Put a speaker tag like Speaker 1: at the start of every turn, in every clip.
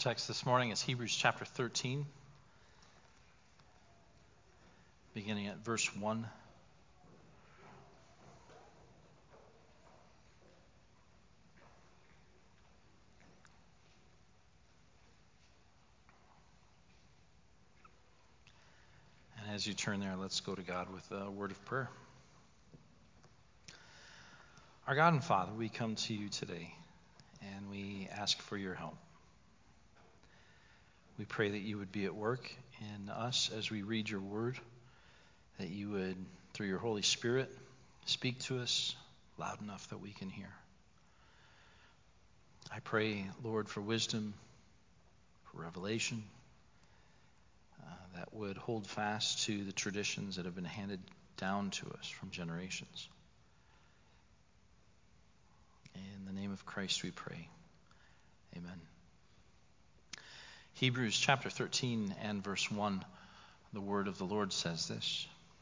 Speaker 1: text this morning is Hebrews chapter 13, beginning at verse 1. And as you turn there, let's go to God with a word of prayer. Our God and Father, we come to you today, and we ask for your help. We pray that you would be at work in us as we read your word, that you would, through your Holy Spirit, speak to us loud enough that we can hear. I pray, Lord, for wisdom, for revelation, that would hold fast to the traditions that have been handed down to us from generations. In the name of Christ we pray. Amen. Hebrews chapter 13 and verse 1, the word of the Lord says this: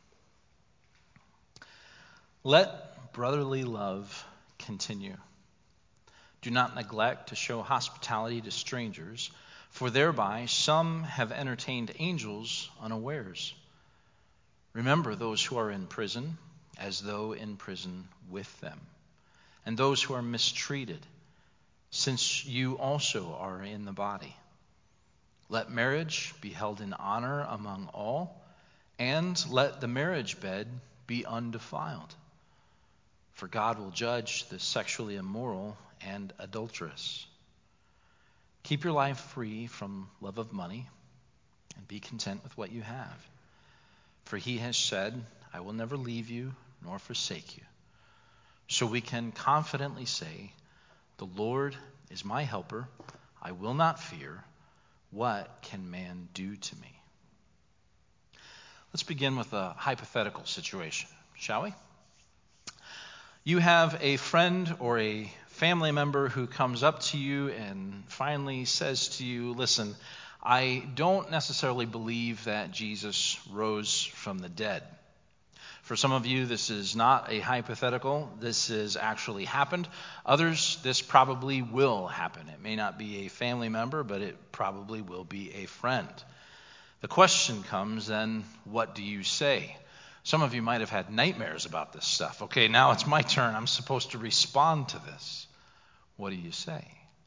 Speaker 1: Let brotherly love continue. Do not neglect to show hospitality to strangers, for thereby some have entertained angels unawares. Remember those who are in prison, as though in prison with them, and those who are mistreated, since you also are in the body. Let marriage be held in honor among all, and let the marriage bed be undefiled. For God will judge the sexually immoral and adulterous. Keep your life free from love of money, and be content with what you have. For he has said, I will never leave you nor forsake you. So we can confidently say, the Lord is my helper. I will not fear. What can man do to me? Let's begin with a hypothetical situation, shall we? You have a friend or a family member who comes up to you and finally says to you, listen, I don't necessarily believe that Jesus rose from the dead. For some of you, this is not a hypothetical. This has actually happened. Others, this probably will happen. It may not be a family member, but it probably will be a friend. The question comes then, what do you say? Some of you might have had nightmares about this stuff. Okay, now it's my turn. I'm supposed to respond to this. What do you say?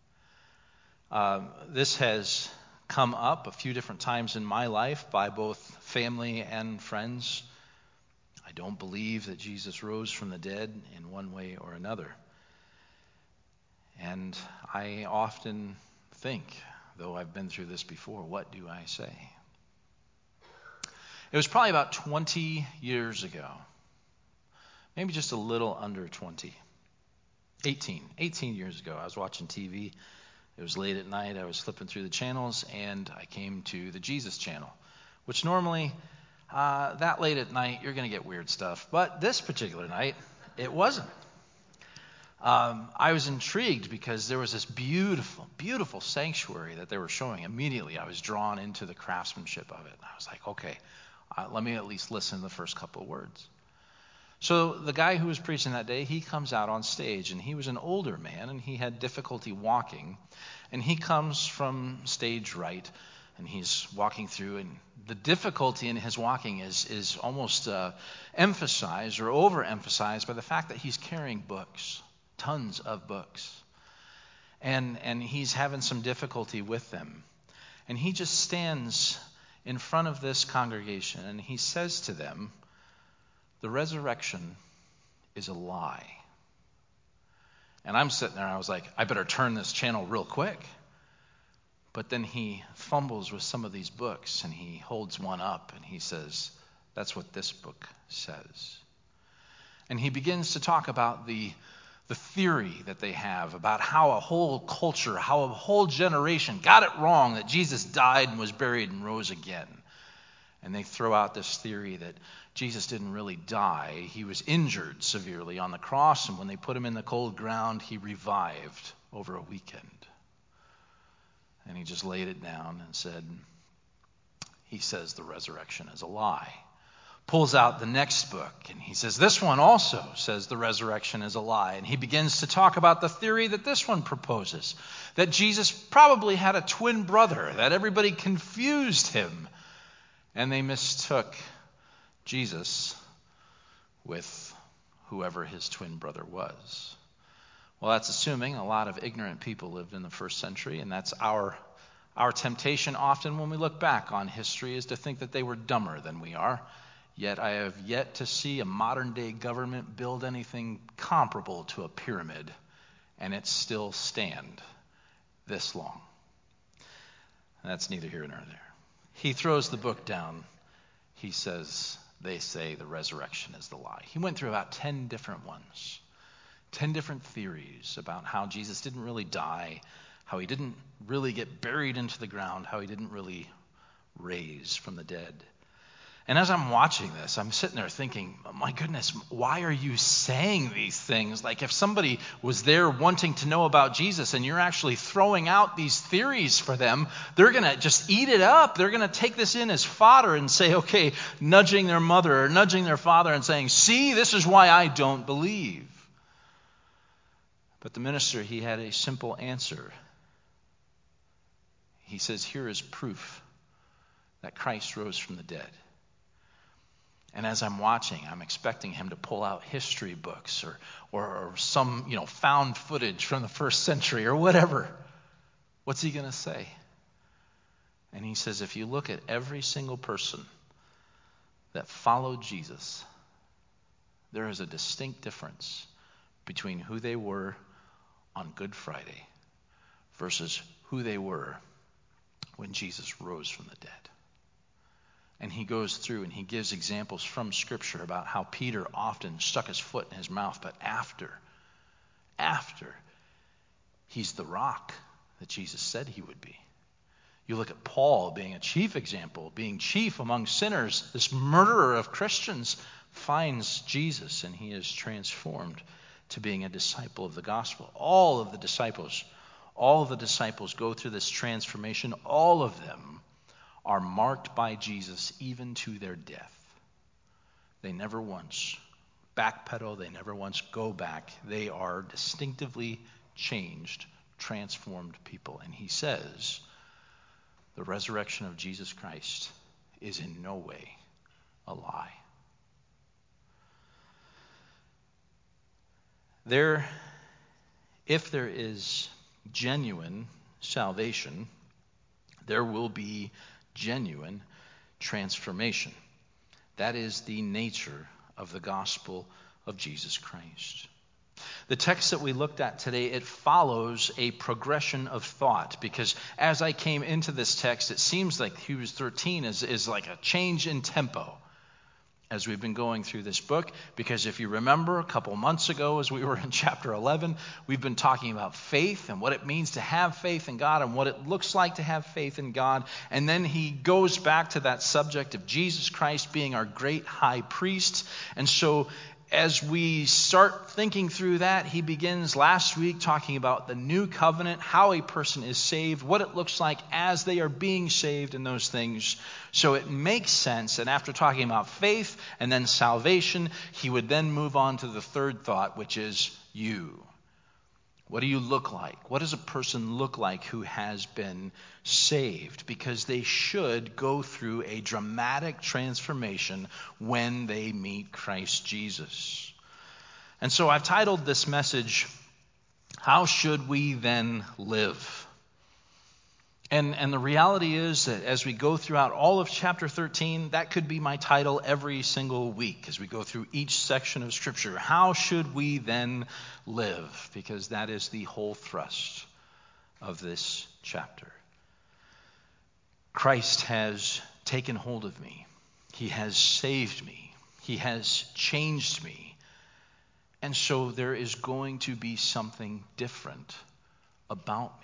Speaker 1: This has come up a few different times in my life by both family and friends. I don't believe that Jesus rose from the dead in one way or another. And I often think, though I've been through this before, what do I say? It was probably about 20 years ago, maybe just a little under 20, 18 years ago. I was watching TV. It was late at night. I was flipping through the channels, and I came to the Jesus channel, which normally that late at night, you're going to get weird stuff. But this particular night, it wasn't. I was intrigued because there was this beautiful, beautiful sanctuary that they were showing. Immediately, I was drawn into the craftsmanship of it. I was like, okay, let me at least listen to the first couple of words. So the guy who was preaching that day, he comes out on stage, and he was an older man, and he had difficulty walking. And he comes from stage right, and he's walking through, and the difficulty in his walking is almost emphasized or overemphasized by the fact that he's carrying books, tons of books. And he's having some difficulty with them. And he just stands in front of this congregation, and he says to them, the resurrection is a lie. And I'm sitting there, I was like, I better turn this channel real quick. But then he fumbles with some of these books, and he holds one up, and he says, that's what this book says. And he begins to talk about the theory that they have about how a whole culture, how a whole generation got it wrong that Jesus died and was buried and rose again. And they throw out this theory that Jesus didn't really die. He was injured severely on the cross, and when they put him in the cold ground, he revived over a weekend. And he just laid it down and said, he says the resurrection is a lie. pulls out the next book, and he says, this one also says the resurrection is a lie. And he begins to talk about the theory that this one proposes, that Jesus probably had a twin brother, that everybody confused him, and they mistook Jesus with whoever his twin brother was. Well, that's assuming a lot of ignorant people lived in the first century, and that's our temptation often when we look back on history, is to think that they were dumber than we are. Yet I have yet to see a modern-day government build anything comparable to a pyramid, and it still stand this long. That's neither here nor there. He throws the book down. He says, they say the resurrection is the lie. He went through about 10 different ones, 10 different theories about how Jesus didn't really die, how he didn't really get buried into the ground, how he didn't really raise from the dead. And as I'm watching this, I'm sitting there thinking, my goodness, why are you saying these things? Like if somebody was there wanting to know about Jesus and you're actually throwing out these theories for them, they're going to just eat it up. They're going to take this in as fodder and say, okay, nudging their mother or nudging their father and saying, see, this is why I don't believe. But the minister, he had a simple answer. He says, here is proof that Christ rose from the dead. And as I'm watching, I'm expecting him to pull out history books or some, found footage from the first century or whatever. What's he going to say? And he says, if you look at every single person that followed Jesus, there is a distinct difference between who they were on Good Friday versus who they were when Jesus rose from the dead. And he goes through and he gives examples from Scripture about how Peter often stuck his foot in his mouth, but after he's the rock that Jesus said he would be. You look at Paul being a chief example, being chief among sinners. This murderer of Christians finds Jesus and he is transformed to being a disciple of the gospel. All of the disciples go through this transformation. All of them are marked by Jesus even to their death. They never once backpedal. They never once go back. They are distinctively changed, transformed people. And he says the resurrection of Jesus Christ is in no way a lie. If there is genuine salvation, there will be genuine transformation. That is the nature of the gospel of Jesus Christ. The text that we looked at today, it follows a progression of thought, because as I came into this text, it seems like Hebrews 13 is like a change in tempo as we've been going through this book. Because if you remember a couple months ago as we were in chapter 11, we've been talking about faith and what it means to have faith in God and what it looks like to have faith in God. And then he goes back to that subject of Jesus Christ being our great high priest. And so as we start thinking through that, he begins last week talking about the new covenant, how a person is saved, what it looks like as they are being saved, and those things. So it makes sense. And after talking about faith and then salvation, he would then move on to the third thought, which is you. What do you look like? What does a person look like who has been saved? Because they should go through a dramatic transformation when they meet Christ Jesus. And so I've titled this message, How Should We Then Live? And the reality is that as we go throughout all of chapter 13, that could be my title every single week as we go through each section of Scripture. How should we then live? Because that is the whole thrust of this chapter. Christ has taken hold of me. He has saved me. He has changed me. And so there is going to be something different about me.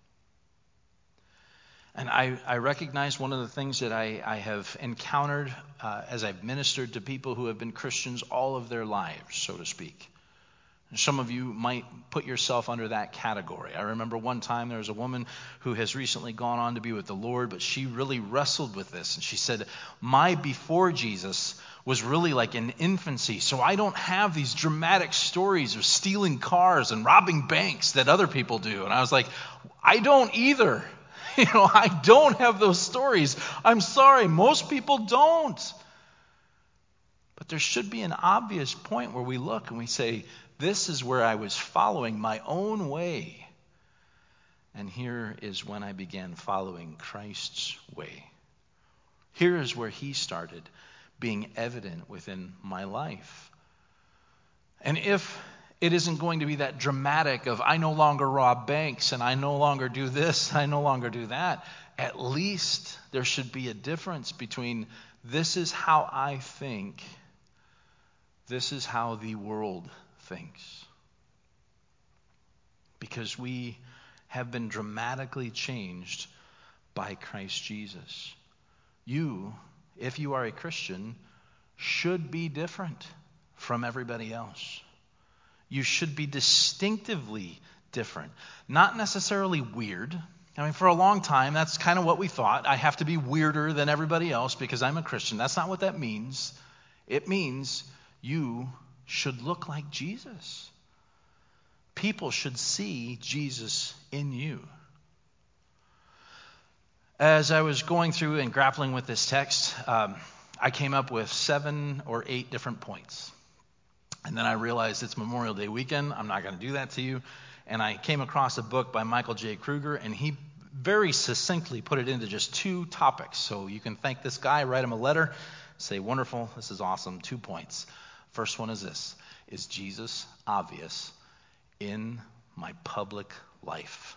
Speaker 1: And I recognize one of the things that I have encountered as I've ministered to people who have been Christians all of their lives, so to speak. Some of you might put yourself under that category. I remember one time there was a woman who has recently gone on to be with the Lord, but she really wrestled with this. And she said, my before Jesus was really like in infancy, so I don't have these dramatic stories of stealing cars and robbing banks that other people do. And I was like, I don't either. I don't have those stories. I'm sorry, most people don't. But there should be an obvious point where we look and we say, this is where I was following my own way. And here is when I began following Christ's way. Here is where he started being evident within my life. And if it isn't going to be that dramatic of I no longer rob banks and I no longer do this, I no longer do that, at least there should be a difference between this is how I think, this is how the world thinks. Because we have been dramatically changed by Christ Jesus. You, if you are a Christian, should be different from everybody else. You should be distinctively different. Not necessarily weird. I mean, for a long time, that's kind of what we thought. I have to be weirder than everybody else because I'm a Christian. That's not what that means. It means you should look like Jesus. People should see Jesus in you. As I was going through and grappling with this text, I came up with 7 or 8 different points. And then I realized it's Memorial Day weekend. I'm not going to do that to you. And I came across a book by Michael J. Kruger, and he very succinctly put it into just 2 topics. So you can thank this guy, write him a letter, say, wonderful, this is awesome, 2 points. First one is this: is Jesus obvious in my public life?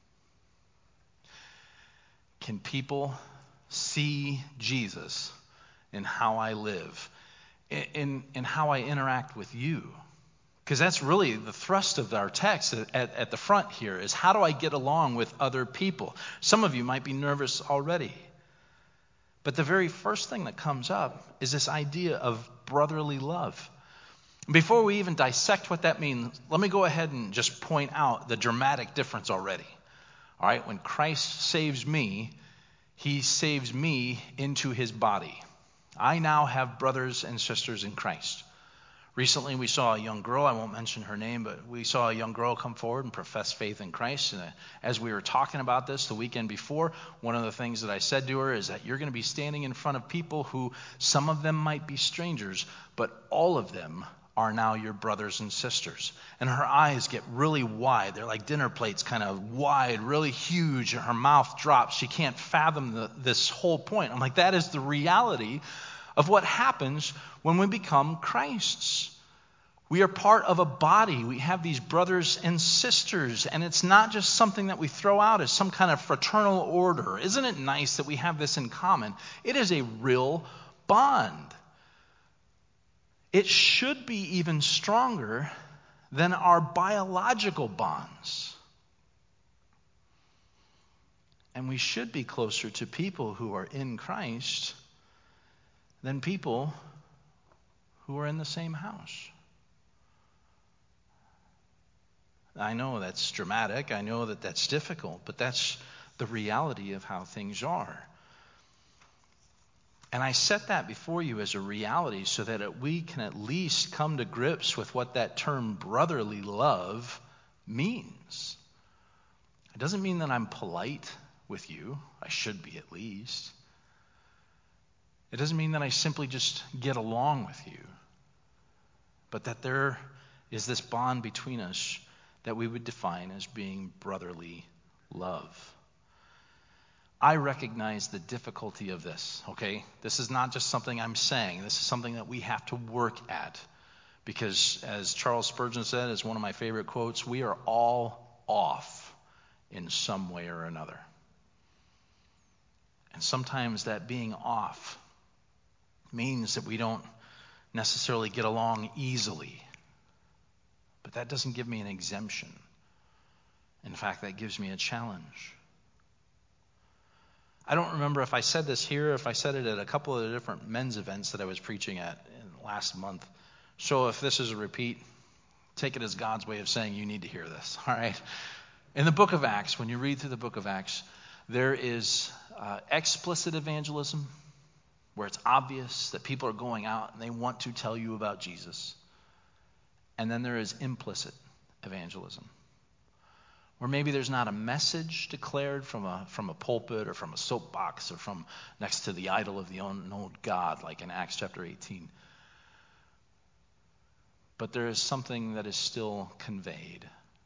Speaker 1: Can people see Jesus in how I live, in how I interact with you? Because that's really the thrust of our text at the front here, is how do I get along with other people? Some of you might be nervous already. But the very first thing that comes up is this idea of brotherly love. Before we even dissect what that means, let me go ahead and just point out the dramatic difference already. All right, when Christ saves me, he saves me into his body. I now have brothers and sisters in Christ. Recently, we saw a young girl, I won't mention her name, but we saw a young girl come forward and profess faith in Christ. And as we were talking about this the weekend before, one of the things that I said to her is that you're going to be standing in front of people who, some of them might be strangers, but all of them are now your brothers and sisters. And her eyes get really wide. They're like dinner plates, kind of wide, really huge. And her mouth drops. She can't fathom this whole point. I'm like, that is the reality of what happens when we become Christ's. We are part of a body. We have these brothers and sisters, and it's not just something that we throw out as some kind of fraternal order. Isn't it nice that we have this in common? It is a real bond. It should be even stronger than our biological bonds. And we should be closer to people who are in Christ than people who are in the same house. I know that's dramatic. I know that that's difficult, but that's the reality of how things are. And I set that before you as a reality so that we can at least come to grips with what that term brotherly love means. It doesn't mean that I'm polite with you. I should be at least. It doesn't mean that I simply just get along with you, but that there is this bond between us that we would define as being brotherly love. I recognize the difficulty of this, okay? This is not just something I'm saying. This is something that we have to work at. Because as Charles Spurgeon said, it's one of my favorite quotes, we are all off in some way or another. And sometimes that being off means that we don't necessarily get along easily. But that doesn't give me an exemption. In fact, that gives me a challenge. I don't remember if I said this here, if I said it at a couple of the different men's events that I was preaching at last month. So if this is a repeat, Take it as God's way of saying you need to hear this, all right? In the book of Acts, when you read through the book of Acts, there is explicit evangelism, where it's obvious that people are going out and they want to tell you about Jesus. And then there is implicit evangelism, where maybe there's not a message declared from a pulpit or from a soapbox or from next to the idol of the unknown God, like in Acts chapter 18. But there is something that is still conveyed.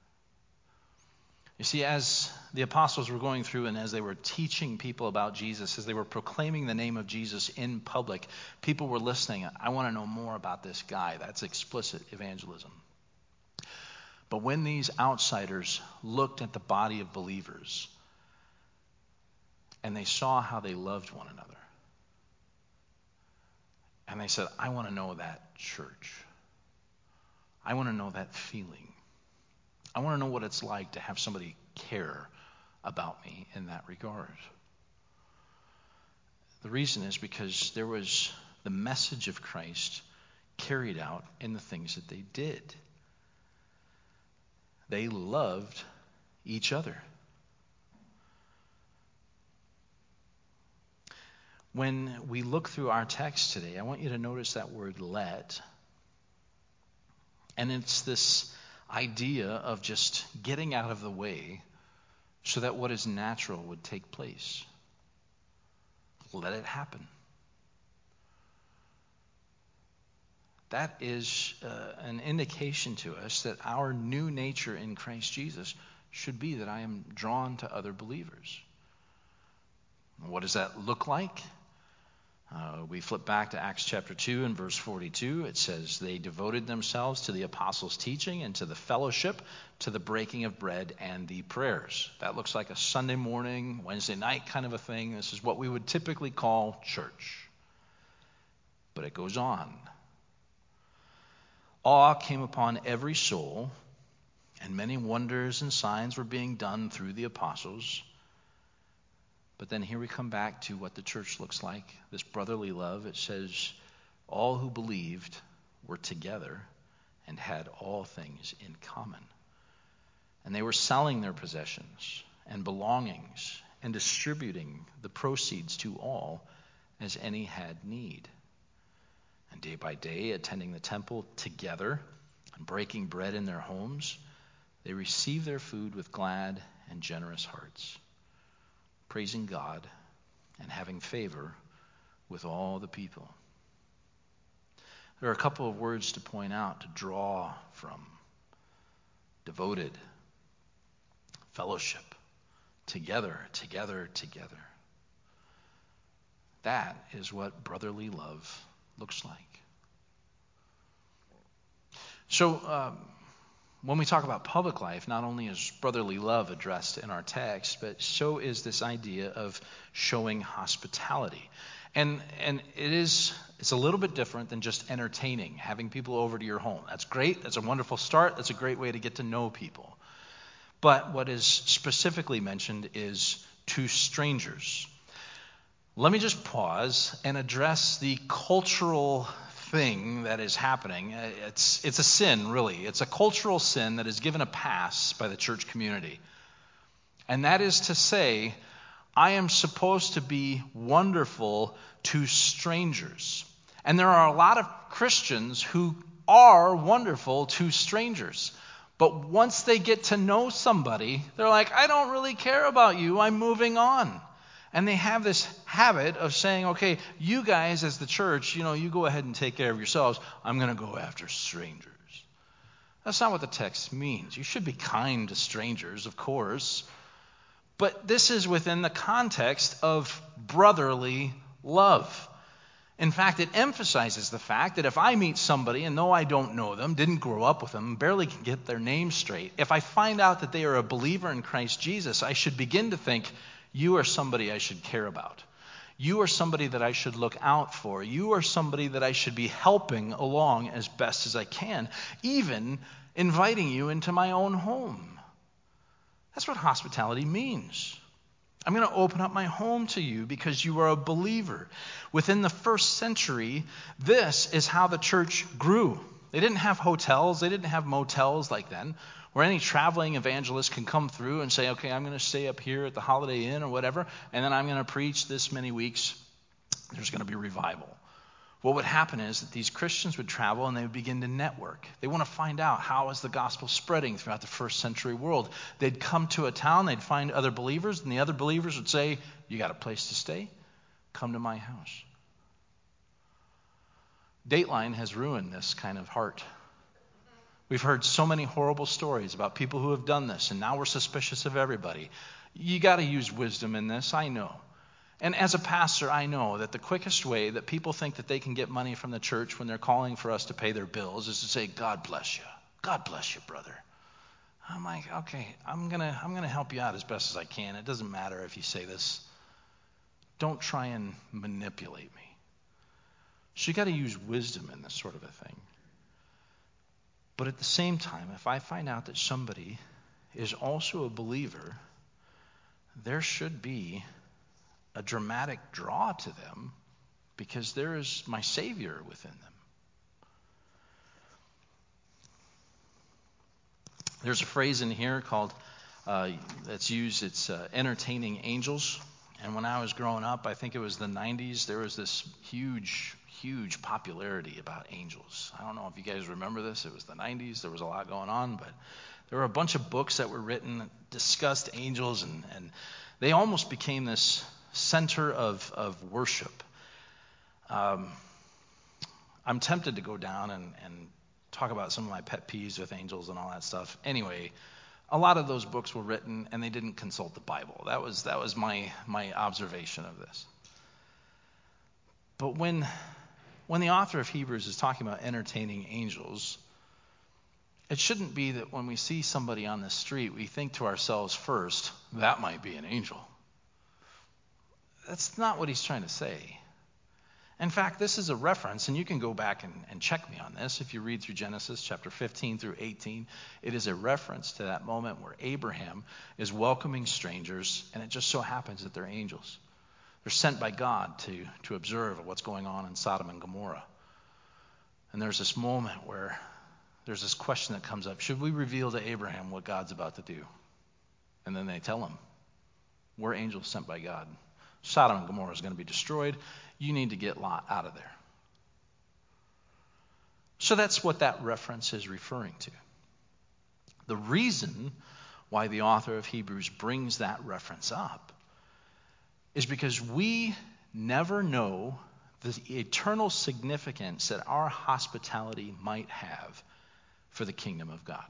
Speaker 1: You see, as the apostles were going through and as they were teaching people about Jesus, as they were proclaiming the name of Jesus in public, people were listening. I want to know more about this guy. That's explicit evangelism. But when these outsiders looked at the body of believers and they saw how they loved one another, and they said, I want to know that church. I want to know that feeling. I want to know what it's like to have somebody care about me in that regard. The reason is because there was the message of Christ carried out in the things that they did. They loved each other. When we look through our text today, I want you to notice that word let. And it's this idea of just getting out of the way so that what is natural would take place. Let it happen. That is an indication to us that our new nature in Christ Jesus should be that I am drawn to other believers. What does that look like? We flip back to Acts chapter 2 and verse 42. It says, they devoted themselves to the apostles' teaching and to the fellowship, to the breaking of bread and the prayers. That looks like a Sunday morning, Wednesday night kind of a thing. This is what we would typically call church. But it goes on. Awe came upon every soul, and many wonders and signs were being done through the apostles. But then here we come back to what the church looks like, this brotherly love. It says, all who believed were together and had all things in common. And they were selling their possessions and belongings and distributing the proceeds to all as any had need. And day by day, attending the temple together and breaking bread in their homes, they received their food with glad and generous hearts, praising God and having favor with all the people. There are a couple of words to point out, to draw from. Devoted, fellowship, together, together, together. That is what brotherly love looks like. So, when we talk about public life, not only is brotherly love addressed in our text, but so is this idea of showing hospitality. And it's a little bit different than just entertaining, having people over to your home. That's great. That's a wonderful start. That's a great way to get to know people. But what is specifically mentioned is to strangers. Let me just pause and address the cultural thing that is happening. It's a sin, really. It's a cultural sin that is given a pass by the church community. And that is to say, I am supposed to be wonderful to strangers. And there are a lot of Christians who are wonderful to strangers. But once they get to know somebody, they're like, I don't really care about you. I'm moving on. And they have this habit of saying, okay, you guys as the church, you go ahead and take care of yourselves. I'm going to go after strangers. That's not what the text means. You should be kind to strangers, of course. But this is within the context of brotherly love. In fact, it emphasizes the fact that if I meet somebody and though I don't know them, didn't grow up with them, barely can get their name straight, if I find out that they are a believer in Christ Jesus, I should begin to think, you are somebody I should care about. You are somebody that I should look out for. You are somebody that I should be helping along as best as I can, even inviting you into my own home. That's what hospitality means. I'm going to open up my home to you because you are a believer. Within the first century, this is how the church grew. They didn't have hotels. They didn't have motels like then, where any traveling evangelist can come through and say, okay, I'm going to stay up here at the Holiday Inn or whatever, and then I'm going to preach this many weeks. There's going to be revival. What would happen is that these Christians would travel and they would begin to network. They want to find out, how is the gospel spreading throughout the first century world? They'd come to a town, they'd find other believers, and the other believers would say, you got a place to stay? Come to my house. Dateline has ruined this kind of heart. We've heard so many horrible stories about people who have done this, and now we're suspicious of everybody. You got to use wisdom in this, I know. And as a pastor, I know that the quickest way that people think that they can get money from the church when they're calling for us to pay their bills is to say, God bless you. God bless you, brother. I'm like, okay, I'm gonna help you out as best as I can. It doesn't matter if you say this. Don't try and manipulate me. So you got to use wisdom in this sort of a thing. But at the same time, if I find out that somebody is also a believer, there should be a dramatic draw to them, because there is my Savior within them. There's a phrase in here called, that's used, it's entertaining angels. And when I was growing up, I think it was the 90s, there was this huge popularity about angels. I don't know if you guys remember this. It was the 90s. There was a lot going on, but there were a bunch of books that were written that discussed angels, and they almost became this center of worship. I'm tempted to go down and talk about some of my pet peeves with angels and all that stuff. Anyway, a lot of those books were written and they didn't consult the Bible. That was my observation of this. But when the author of Hebrews is talking about entertaining angels, it shouldn't be that when we see somebody on the street, we think to ourselves first, that might be an angel. That's not what he's trying to say. In fact, this is a reference, and you can go back and check me on this. If you read through Genesis chapter 15 through 18, it is a reference to that moment where Abraham is welcoming strangers, and it just so happens that they're angels. They're sent by God to observe what's going on in Sodom and Gomorrah. And there's this moment where there's this question that comes up, should we reveal to Abraham what God's about to do? And then they tell him, we're angels sent by God. Sodom and Gomorrah is going to be destroyed. You need to get Lot out of there. So that's what that reference is referring to. The reason why the author of Hebrews brings that reference up is because we never know the eternal significance that our hospitality might have for the kingdom of God.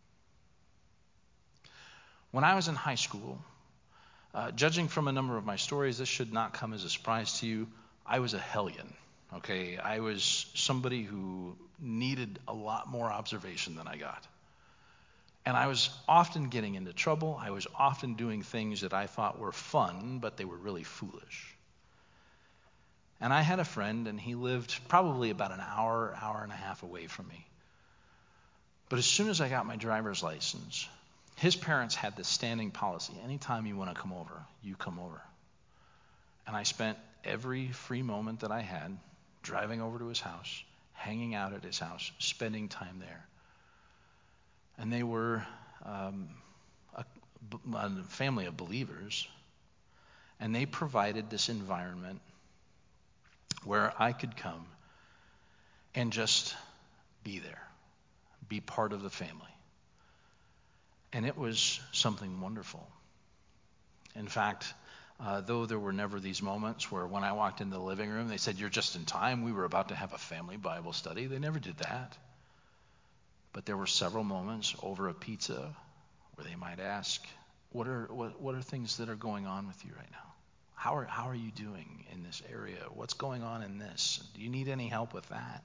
Speaker 1: When I was in high school, judging from a number of my stories, this should not come as a surprise to you. I was a hellion, okay? I was somebody who needed a lot more observation than I got. And I was often getting into trouble. I was often doing things that I thought were fun, but they were really foolish. And I had a friend, and he lived probably about an hour and a half away from me. But as soon as I got my driver's license, his parents had this standing policy. Anytime you want to come over, you come over. And I spent every free moment that I had driving over to his house, hanging out at his house, spending time there. And they were a family of believers, and they provided this environment where I could come and just be there, be part of the family. And it was something wonderful. In fact, though there were never these moments where when I walked in the living room, they said, you're just in time. We were about to have a family Bible study. They never did that. But there were several moments over a pizza where they might ask, what are things that are going on with you right now? How are you doing in this area? What's going on in this? Do you need any help with that?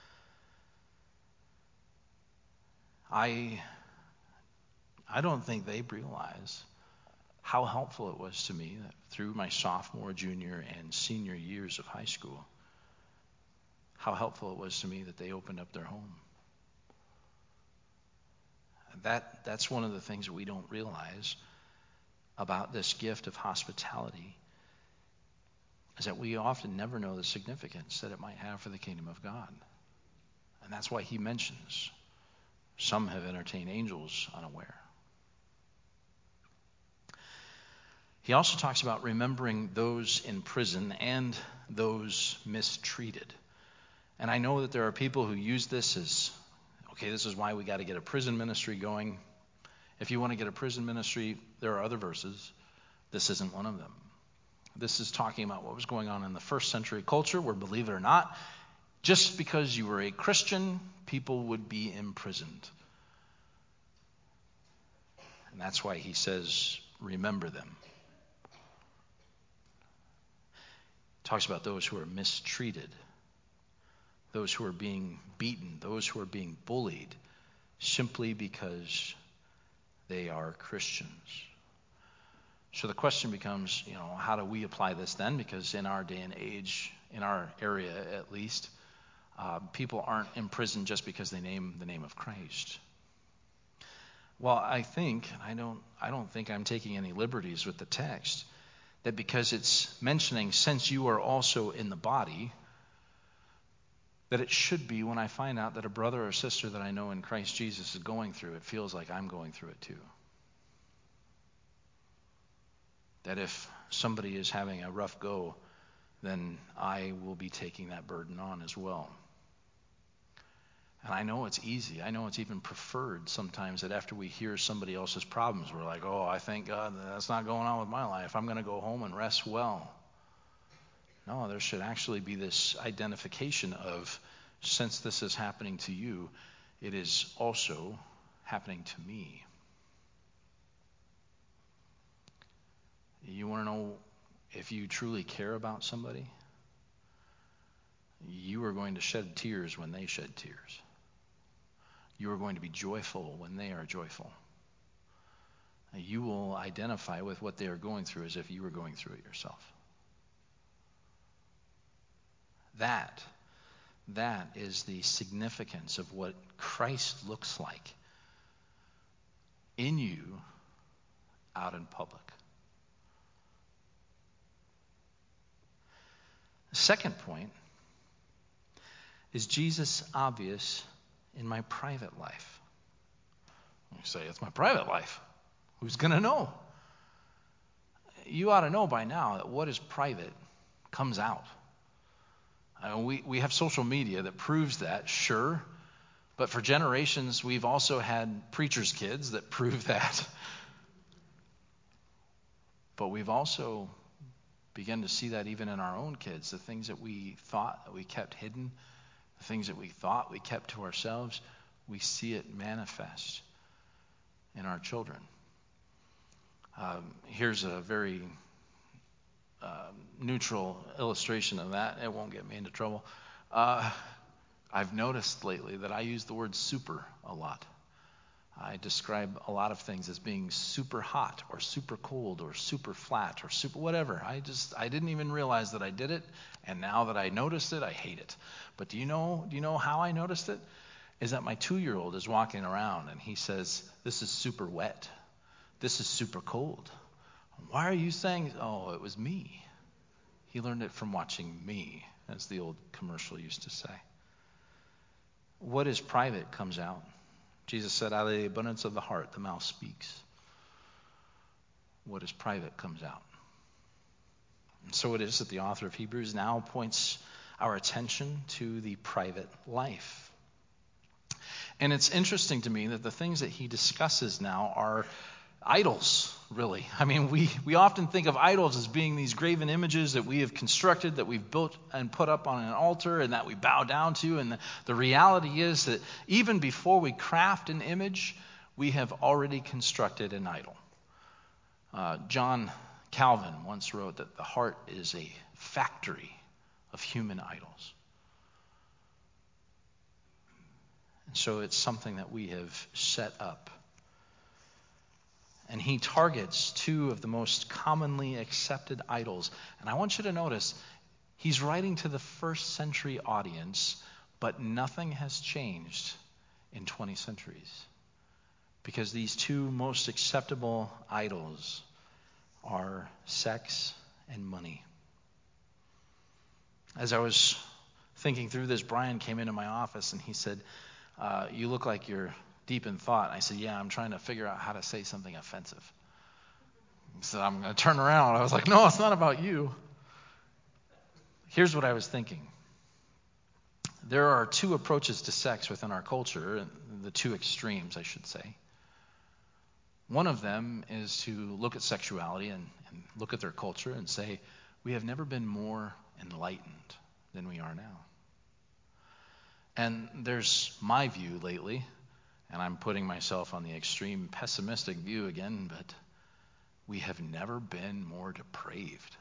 Speaker 1: I don't think they realize how helpful it was to me that through my sophomore, junior, and senior years of high school, how helpful it was to me that they opened up their home. That's one of the things that we don't realize about this gift of hospitality, is that we often never know the significance that it might have for the kingdom of God. And that's why he mentions some have entertained angels unaware. He also talks about remembering those in prison and those mistreated. And I know that there are people who use this as, okay, this is why we got to get a prison ministry going. If you want to get a prison ministry, there are other verses. This isn't one of them. This is talking about what was going on in the first century culture where, believe it or not, just because you were a Christian, people would be imprisoned. And that's why he says, remember them. He talks about those who are mistreated, those who are being beaten, those who are being bullied simply because they are Christians. So the question becomes, how do we apply this then? Because in our day and age, in our area at least, people aren't imprisoned just because they name the name of Christ. Well, I don't think I'm taking any liberties with the text, that because it's mentioning, since you are also in the body, that it should be when I find out that a brother or sister that I know in Christ Jesus is going through, it feels like I'm going through it too. That if somebody is having a rough go, then I will be taking that burden on as well. And I know it's easy. I know it's even preferred sometimes that after we hear somebody else's problems, we're like, oh, I thank God that's not going on with my life. I'm going to go home and rest well. No, there should actually be this identification of, since this is happening to you, it is also happening to me. You want to know if you truly care about somebody? You are going to shed tears when they shed tears. You are going to be joyful when they are joyful. You will identify with what they are going through as if you were going through it yourself. That is the significance of what Christ looks like in you out in public. The second point is Jesus obvious in my private life. You say, it's my private life. Who's going to know? You ought to know by now that what is private comes out. We have social media that proves that, sure. But for generations, we've also had preachers' kids that prove that. But we've also begun to see that even in our own kids. The things that we thought that we kept hidden, the things that we thought we kept to ourselves, we see it manifest in our children. Here's a very neutral illustration of that. It won't get me into trouble. I've noticed lately that I use the word super a lot. I describe a lot of things as being super hot or super cold or super flat or super whatever. I didn't even realize that I did it, and now that I noticed it, I hate it. But do you know how I noticed it? Is that my 2-year-old is walking around and he says, "This is super wet. This is super cold." Why are you saying, "Oh, it was me"? He learned it from watching me, as the old commercial used to say. What is private comes out. Jesus said, out of the abundance of the heart, the mouth speaks. What is private comes out. And so it is that the author of Hebrews now points our attention to the private life. And it's interesting to me that the things that he discusses now are idols, really. I mean, we often think of idols as being these graven images that we have constructed, that we've built and put up on an altar and that we bow down to. And the reality is that even before we craft an image, we have already constructed an idol. John Calvin once wrote that the heart is a factory of human idols. And so it's something that we have set up. And he targets two of the most commonly accepted idols. And I want you to notice, he's writing to the first century audience, but nothing has changed in 20 centuries. Because these two most acceptable idols are sex and money. As I was thinking through this, Brian came into my office and he said, you look like you're deep in thought. I said, yeah, I'm trying to figure out how to say something offensive. He said, I'm going to turn around. I was like, no, it's not about you. Here's what I was thinking. There are two approaches to sex within our culture, the two extremes, I should say. One of them is to look at sexuality and look at their culture and say, we have never been more enlightened than we are now. And there's my view lately, and I'm putting myself on the extreme pessimistic view again, but we have never been more depraved.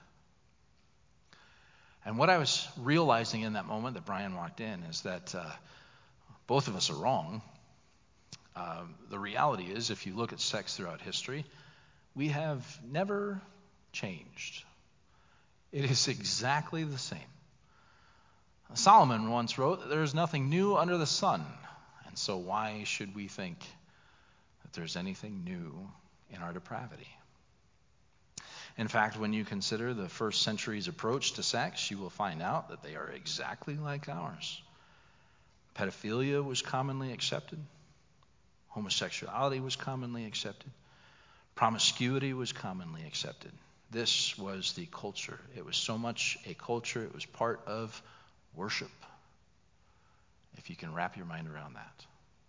Speaker 1: And what I was realizing in that moment that Brian walked in is that both of us are wrong. The reality is, if you look at sex throughout history, we have never changed. It is exactly the same. Solomon once wrote, there is nothing new under the sun, and so why should we think that there's anything new in our depravity? In fact, when you consider the first century's approach to sex, you will find out that they are exactly like ours. Pedophilia was commonly accepted. Homosexuality was commonly accepted. Promiscuity was commonly accepted. This was the culture. It was so much a culture, it was part of worship, if you can wrap your mind around that.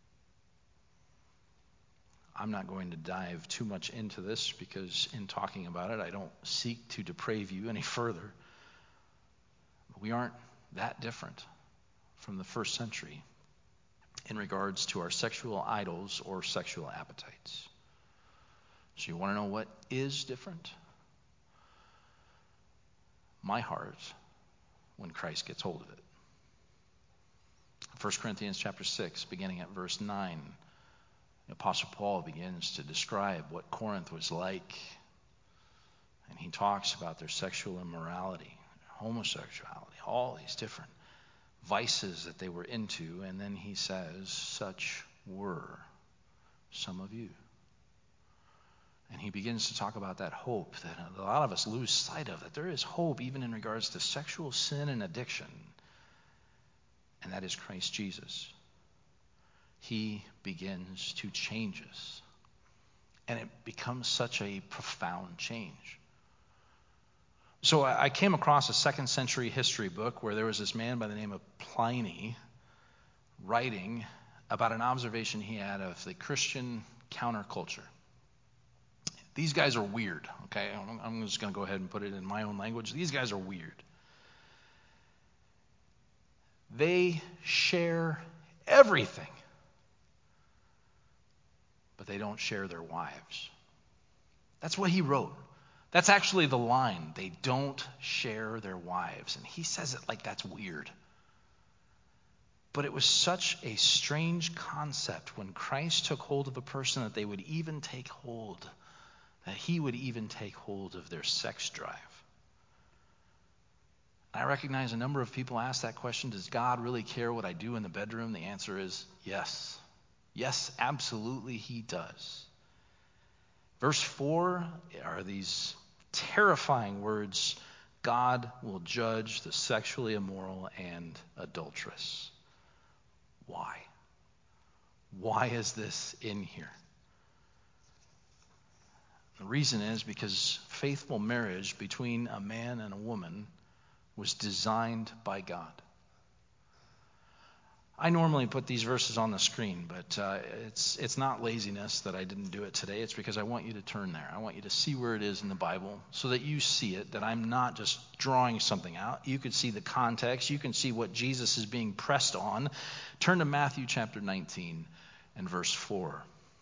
Speaker 1: I'm not going to dive too much into this because in talking about it, I don't seek to deprave you any further. We aren't that different from the first century in regards to our sexual idols or sexual appetites. So you want to know what is different? My heart when Christ gets hold of it. 1 Corinthians chapter 6, beginning at verse 9, the Apostle Paul begins to describe what Corinth was like. And he talks about their sexual immorality, homosexuality, all these different vices that they were into. And then he says, such were some of you. And he begins to talk about that hope that a lot of us lose sight of, that there is hope even in regards to sexual sin and addiction. And that is Christ Jesus. He begins to change us. And it becomes such a profound change. So I came across a 2nd century history book where there was this man by the name of Pliny writing about an observation he had of the Christian counterculture. These guys are weird, okay? I'm just going to go ahead and put it in my own language. These guys are weird. They share everything, but they don't share their wives. That's what he wrote. That's actually the line. They don't share their wives. And he says it like that's weird. But it was such a strange concept when Christ took hold of a person that they would even take hold, that he would even take hold of their sex drive. I recognize a number of people ask that question, does God really care what I do in the bedroom? The answer is yes. Yes, absolutely he does. Verse 4 are these terrifying words, God will judge the sexually immoral and adulterous. Why? Why is this in here? The reason is because faithful marriage between a man and a woman was designed by God. I normally put these verses on the screen, but it's not laziness that I didn't do it today. It's because I want you to turn there. I want you to see where it is in the Bible so that you see it, that I'm not just drawing something out. You can see the context. You can see what Jesus is being pressed on. Turn to Matthew chapter 19 and verse 4.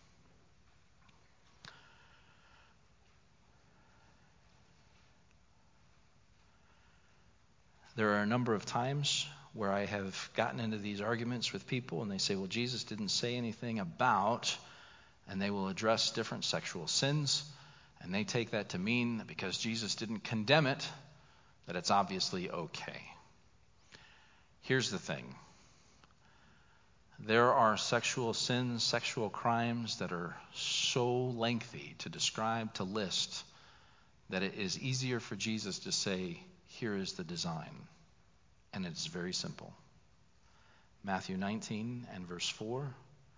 Speaker 1: There are a number of times where I have gotten into these arguments with people and they say, well, Jesus didn't say anything about, and they will address different sexual sins, and they take that to mean that because Jesus didn't condemn it, that it's obviously okay. Here's the thing. There are sexual sins, sexual crimes that are so lengthy to describe, to list, that it is easier for Jesus to say, here is the design. And it's very simple. Matthew 19 and verse 4.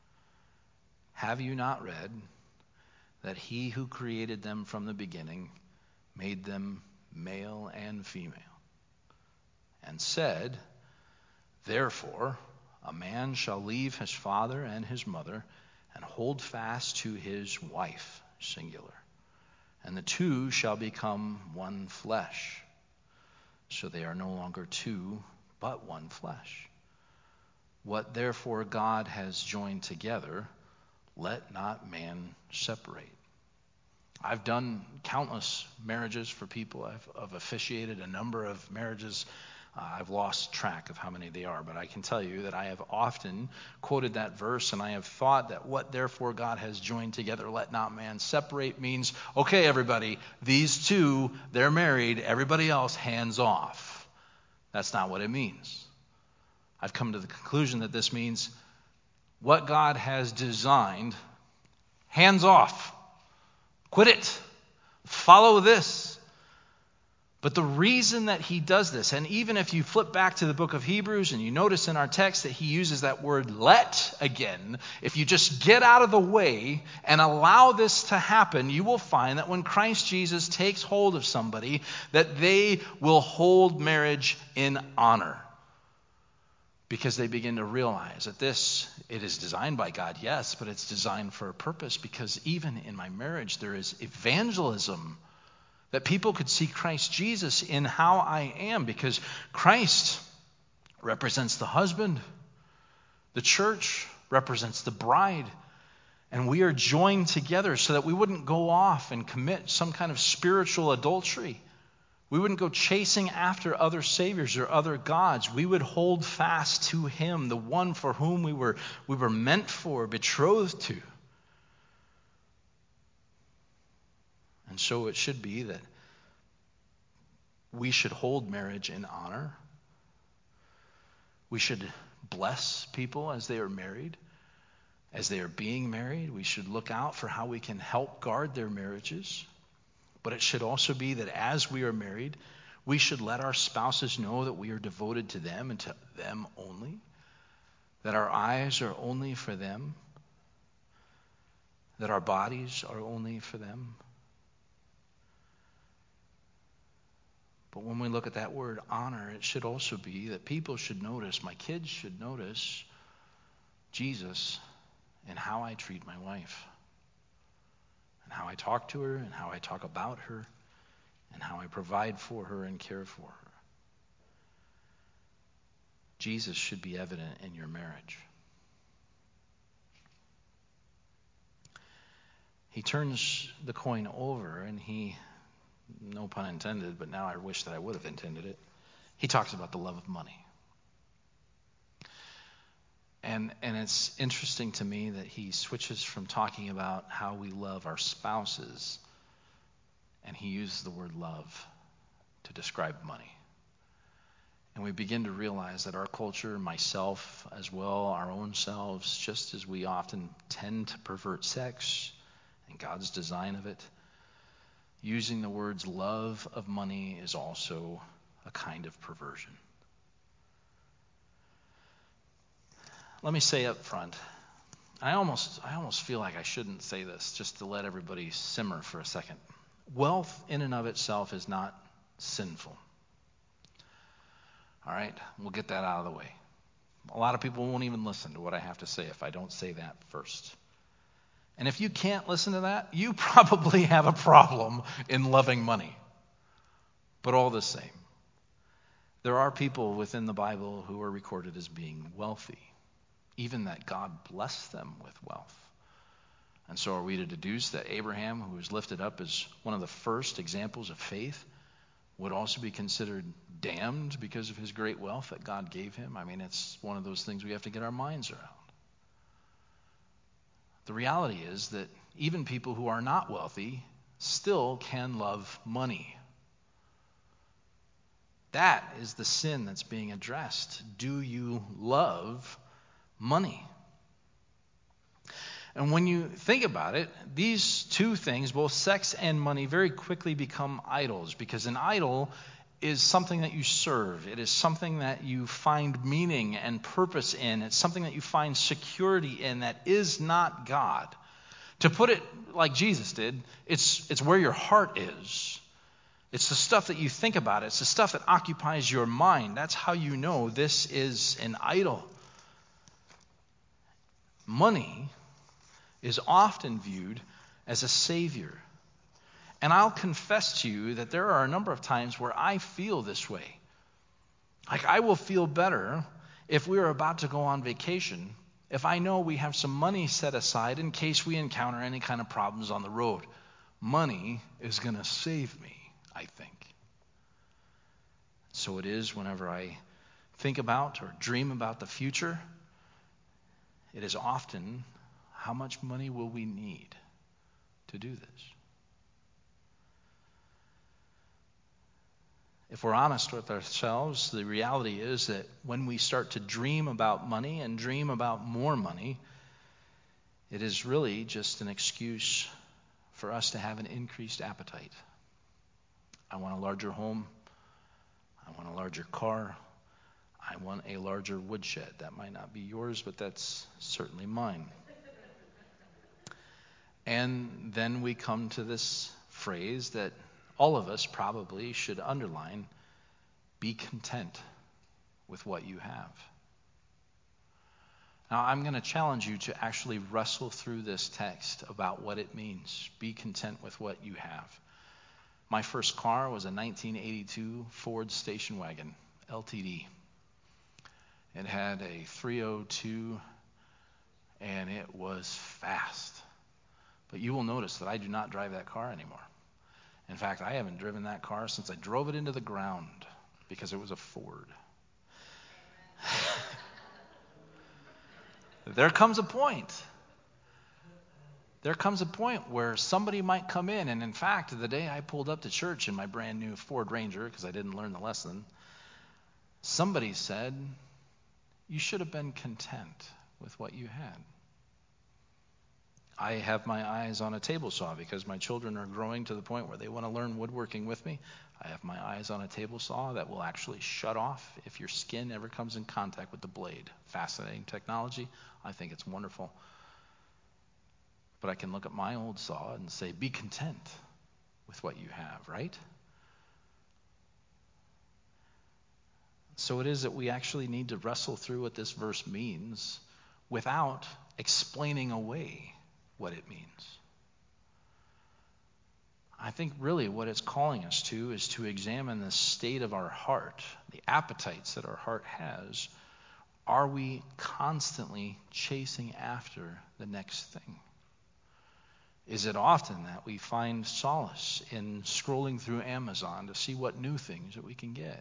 Speaker 1: Have you not read that he who created them from the beginning made them male and female, and said, therefore, a man shall leave his father and his mother and hold fast to his wife, singular, and the two shall become one flesh. So they are no longer two, but one flesh. What therefore God has joined together, let not man separate. I've done countless marriages for people. I've officiated a number of marriages. I've lost track of how many they are, but I can tell you that I have often quoted that verse, and I have thought that what therefore God has joined together, let not man separate, means, okay, everybody, these two, they're married, everybody else, hands off. That's not what it means. I've come to the conclusion that this means what God has designed, hands off. Quit it. Follow this. But the reason that he does this, and even if you flip back to the book of Hebrews and you notice in our text that he uses that word let again, if you just get out of the way and allow this to happen, you will find that when Christ Jesus takes hold of somebody, that they will hold marriage in honor. Because they begin to realize that it is designed by God, yes, but it's designed for a purpose, because even in my marriage there is evangelism, that people could see Christ Jesus in how I am, because Christ represents the husband, the church represents the bride, and we are joined together so that we wouldn't go off and commit some kind of spiritual adultery. We wouldn't go chasing after other saviors or other gods. We would hold fast to him, the one for whom we were meant for, betrothed to. And so it should be that we should hold marriage in honor. We should bless people as they are married, as they are being married. We should look out for how we can help guard their marriages. But it should also be that as we are married, we should let our spouses know that we are devoted to them and to them only, that our eyes are only for them, that our bodies are only for them. But when we look at that word honor, it should also be that people should notice, my kids should notice Jesus in how I treat my wife, and how I talk to her, and how I talk about her, and how I provide for her and care for her. Jesus should be evident in your marriage. He turns the coin over, and he, no pun intended, but now I wish that I would have intended it, he talks about the love of money. And it's interesting to me that he switches from talking about how we love our spouses, and he uses the word love to describe money. And we begin to realize that our culture, myself as well, our own selves, just as we often tend to pervert sex and God's design of it, using the words love of money is also a kind of perversion. Let me say up front, I almost feel like I shouldn't say this, just to let everybody simmer for a second. Wealth in and of itself is not sinful. All right, we'll get that out of the way. A lot of people won't even listen to what I have to say if I don't say that first. And if you can't listen to that, you probably have a problem in loving money. But all the same, there are people within the Bible who are recorded as being wealthy, even that God blessed them with wealth. And so are we to deduce that Abraham, who was lifted up as one of the first examples of faith, would also be considered damned because of his great wealth that God gave him? I mean, it's one of those things we have to get our minds around. The reality is that even people who are not wealthy still can love money. That is the sin that's being addressed. Do you love money? And when you think about it, these two things, both sex and money, very quickly become idols, because an idol is something that you serve. It is something that you find meaning and purpose in. It's something that you find security in that is not God. To put it like Jesus did, it's where your heart is. It's the stuff that you think about. It's the stuff that occupies your mind. That's how you know this is an idol. Money is often viewed as a savior. And I'll confess to you that there are a number of times where I feel this way. Like I will feel better if we are about to go on vacation, if I know we have some money set aside in case we encounter any kind of problems on the road. Money is going to save me, I think. So it is whenever I think about or dream about the future, it is often, how much money will we need to do this? If we're honest with ourselves, the reality is that when we start to dream about money and dream about more money, it is really just an excuse for us to have an increased appetite. I want a larger home. I want a larger car. I want a larger woodshed. That might not be yours, but that's certainly mine. And then we come to this phrase that all of us probably should underline: be content with what you have. Now, I'm going to challenge you to actually wrestle through this text about what it means. Be content with what you have. My first car was a 1982 Ford station wagon, LTD. It had a 302, and it was fast. But you will notice that I do not drive that car anymore. In fact, I haven't driven that car since I drove it into the ground because it was a Ford. There comes a point where somebody might come in, and in fact, the day I pulled up to church in my brand new Ford Ranger, because I didn't learn the lesson, somebody said, you should have been content with what you had. I have my eyes on a table saw because my children are growing to the point where they want to learn woodworking with me. I have my eyes on a table saw that will actually shut off if your skin ever comes in contact with the blade. Fascinating technology. I think it's wonderful. But I can look at my old saw and say, be content with what you have, right? So it is that we actually need to wrestle through what this verse means without explaining away what it means. I think really what it's calling us to is to examine the state of our heart, the appetites that our heart has. Are we constantly chasing after the next thing? Is it often that we find solace in scrolling through Amazon to see what new things that we can get?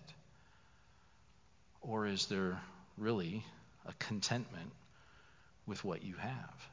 Speaker 1: Or is there really a contentment with what you have?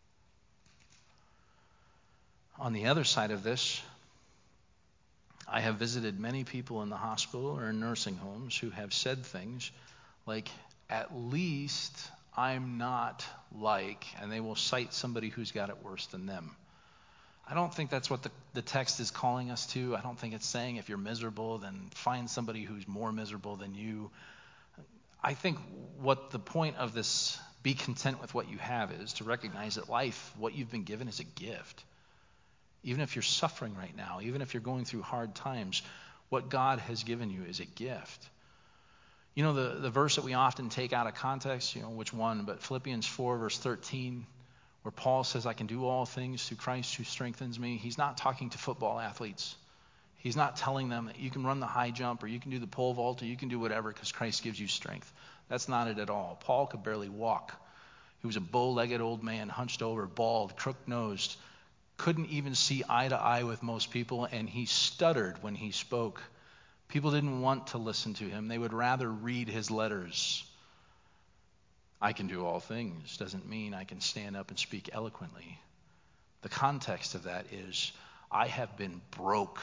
Speaker 1: On the other side of this, I have visited many people in the hospital or in nursing homes who have said things like, at least I'm not like, and they will cite somebody who's got it worse than them. I don't think that's what the text is calling us to. I don't think it's saying if you're miserable, then find somebody who's more miserable than you. I think what the point of this be content with what you have is to recognize that life, what you've been given, is a gift. Even if you're suffering right now, even if you're going through hard times, what God has given you is a gift. You know, the verse that we often take out of context, which one, but Philippians 4, verse 13, where Paul says, I can do all things through Christ who strengthens me. He's not talking to football athletes. He's not telling them that you can run the high jump or you can do the pole vault or you can do whatever because Christ gives you strength. That's not it at all. Paul could barely walk. He was a bow-legged old man, hunched over, bald, crook-nosed, couldn't even see eye to eye with most people, and he stuttered when he spoke. People didn't want to listen to him. They would rather read his letters. I can do all things doesn't mean I can stand up and speak eloquently. The context of that is, I have been broke.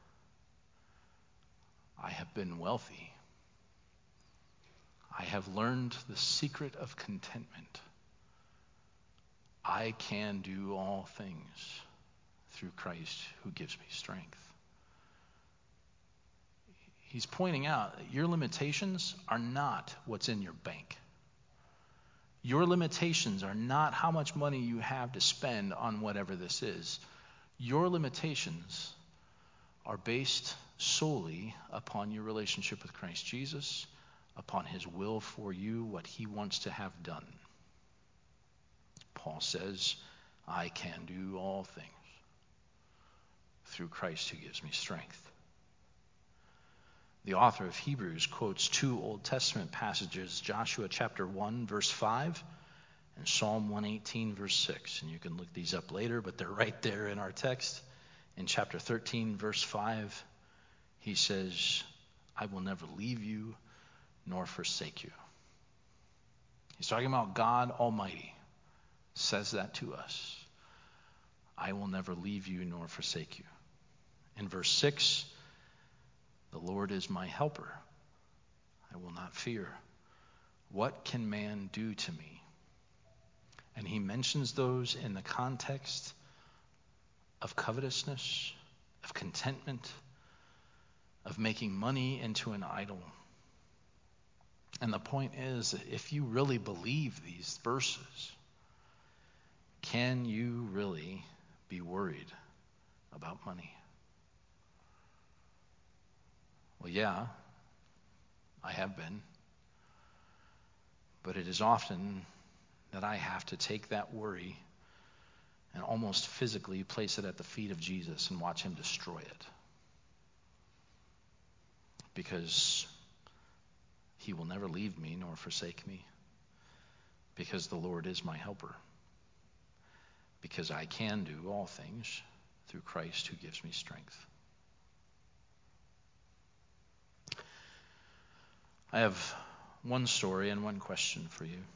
Speaker 1: I have been wealthy. I have learned the secret of contentment. I can do all things through Christ who gives me strength. he's pointing out that your limitations are not what's in your bank. Your limitations are not how much money you have to spend on whatever this is. Your limitations are based solely upon your relationship with Christ Jesus, upon his will for you, what he wants to have done. Paul says, I can do all things through Christ who gives me strength. The author of Hebrews quotes two Old Testament passages, Joshua chapter 1, verse 5, and Psalm 118, verse 6. And you can look these up later, but they're right there in our text. In chapter 13, verse 5, he says, I will never leave you nor forsake you. He's talking about God Almighty. Says that to us. I will never leave you nor forsake you. In verse 6, the Lord is my helper. I will not fear. What can man do to me? And he mentions those in the context of covetousness, of contentment, of making money into an idol. And the point is that if you really believe these verses, can you really be worried about money? Well, yeah, I have been. But it is often that I have to take that worry and almost physically place it at the feet of Jesus and watch him destroy it. Because he will never leave me nor forsake me. Because the Lord is my helper. Because I can do all things through Christ who gives me strength. I have one story and one question for you.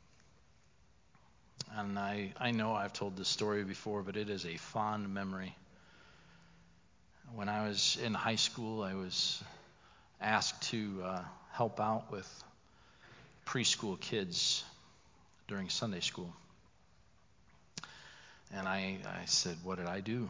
Speaker 1: And I know I've told this story before, but it is a fond memory. When I was in high school, I was asked to help out with preschool kids during Sunday school. And I said, what did I do?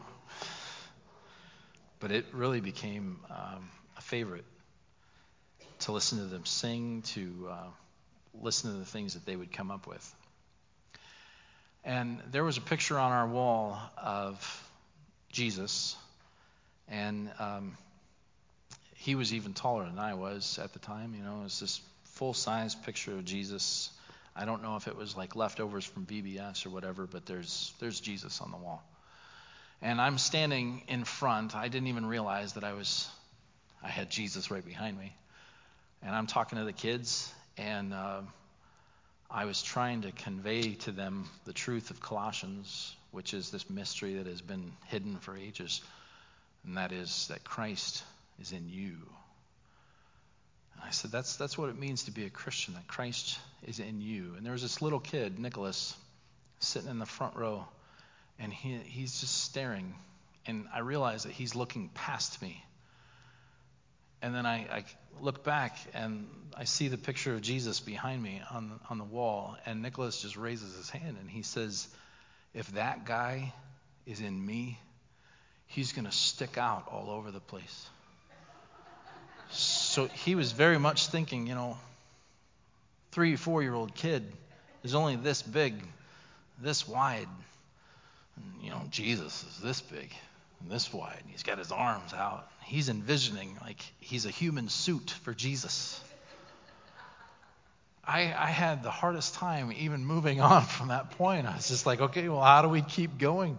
Speaker 1: But it really became a favorite to listen to them sing, to listen to the things that they would come up with. And there was a picture on our wall of Jesus, and he was even taller than I was at the time. You know, it was this full-size picture of Jesus. I don't know if it was like leftovers from VBS or whatever, but there's Jesus on the wall. And I'm standing in front. I didn't even realize that I had Jesus right behind me. And I'm talking to the kids, and I was trying to convey to them the truth of Colossians, which is this mystery that has been hidden for ages, and that is that Christ is in you. And I said, that's what it means to be a Christian, that Christ is in you. And there was this little kid, Nicholas, sitting in the front row, and he's just staring, and I realized that he's looking past me. And then I look back, and I see the picture of Jesus behind me on the wall, and Nicholas just raises his hand, and he says, if that guy is in me, he's going to stick out all over the place. So he was very much thinking, 3-4-year-old kid is only this big, this wide. And, Jesus is this big and this wide. And he's got his arms out. He's envisioning like he's a human suit for Jesus. I had the hardest time even moving on from that point. I was just like, okay, well, how do we keep going?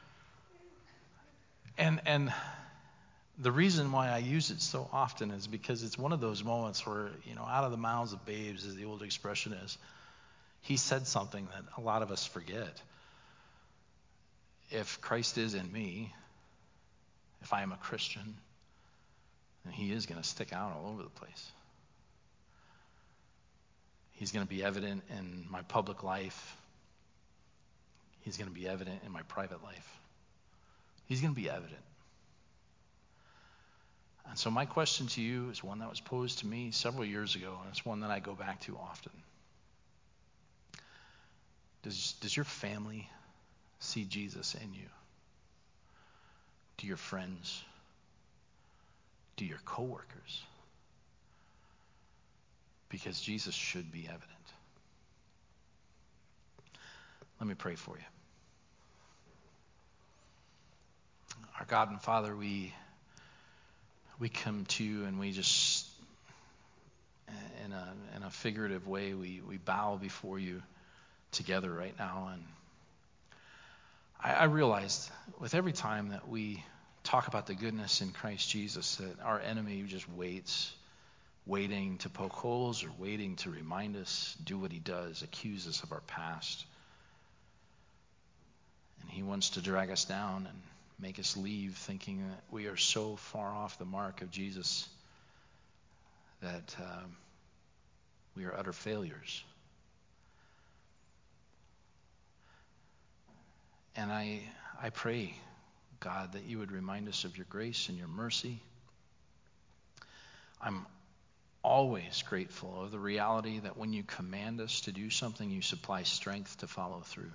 Speaker 1: And the reason why I use it so often is because it's one of those moments where, out of the mouths of babes, as the old expression is, he said something that a lot of us forget. If Christ is in me, if I am a Christian, then he is going to stick out all over the place. He's going to be evident in my public life. He's going to be evident in my private life. He's going to be evident. And so my question to you is one that was posed to me several years ago, and it's one that I go back to often. Does your family see Jesus in you? Do your friends? Do your coworkers? because Jesus should be evident. Let me pray for you. Our God and Father, we come to you and we just, in a figurative way, we bow before you together right now. And I realized with every time that we talk about the goodness in Christ Jesus, that our enemy just waiting to poke holes or waiting to remind us, do what he does, accuse us of our past. And he wants to drag us down and make us leave thinking that we are so far off the mark of Jesus that we are utter failures. And I pray, God, that you would remind us of your grace and your mercy. I'm always grateful of the reality that when you command us to do something, you supply strength to follow through.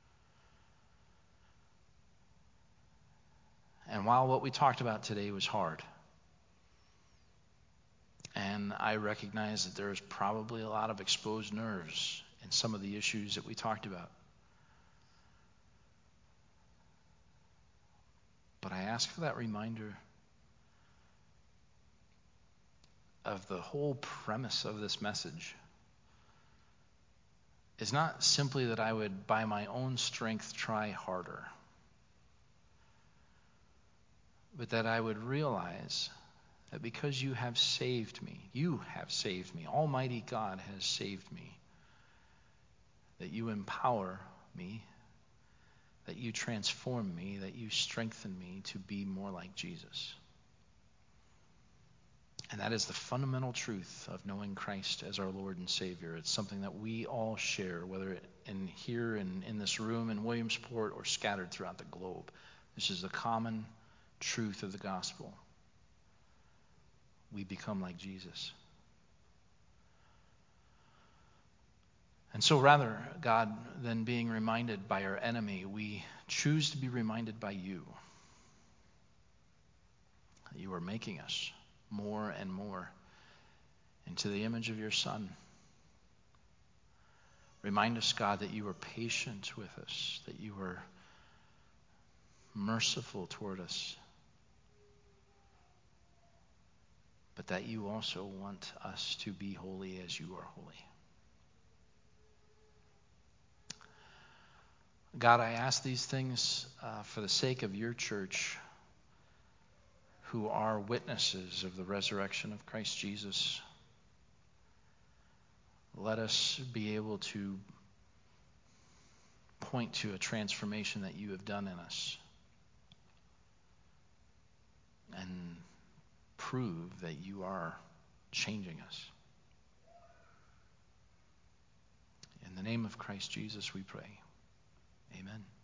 Speaker 1: And while what we talked about today was hard, and I recognize that there's probably a lot of exposed nerves in some of the issues that we talked about, but I ask for that reminder of the whole premise of this message is not simply that I would, by my own strength, try harder, but that I would realize that because you have saved me, Almighty God has saved me, that you empower me, that you transform me, that you strengthen me to be more like Jesus. And that is the fundamental truth of knowing Christ as our Lord and Savior. It's something that we all share, whether here in this room in Williamsport or scattered throughout the globe. This is the common truth of the gospel. We become like Jesus. And so rather, God, than being reminded by our enemy, we choose to be reminded by you. You are making us more and more into the image of your Son. Remind us, God, that you are patient with us, that you are merciful toward us, but that you also want us to be holy as you are holy. God, I ask these things for the sake of your church, who are witnesses of the resurrection of Christ Jesus. Let us be able to point to a transformation that you have done in us and prove that you are changing us. In the name of Christ Jesus we pray. Amen.